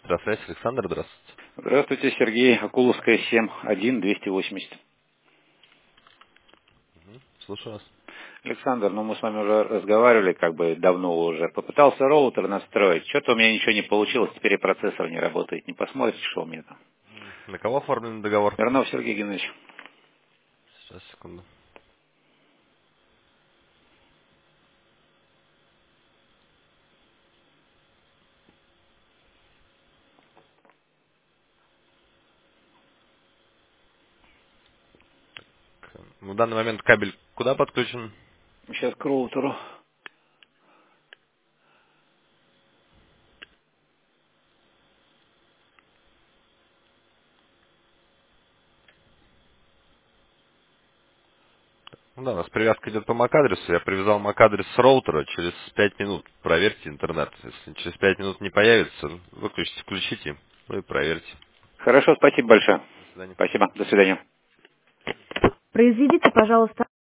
Электрофрейс, Александр, здравствуйте. Здравствуйте, Сергей. Акуловская, 7, 280. Слушаю вас. Александр, ну мы с вами уже разговаривали, как бы давно уже. Попытался роутер настроить. Что-то у меня ничего не получилось, теперь и процессор не работает. Не посмотрите, что у меня там. На кого оформлен договор? Мирнов Сергей Геннадьевич. Сейчас, секунду. В данный момент кабель куда подключен? Сейчас к роутеру. Ну да, у нас привязка идет по MAC-адресу. Я привязал MAC-адрес с роутера. Через 5 минут проверьте интернет. Если через 5 минут не появится, выключите, включите, ну и проверьте. Хорошо, спасибо большое. До свидания. Спасибо. До свидания. Произведите, пожалуйста,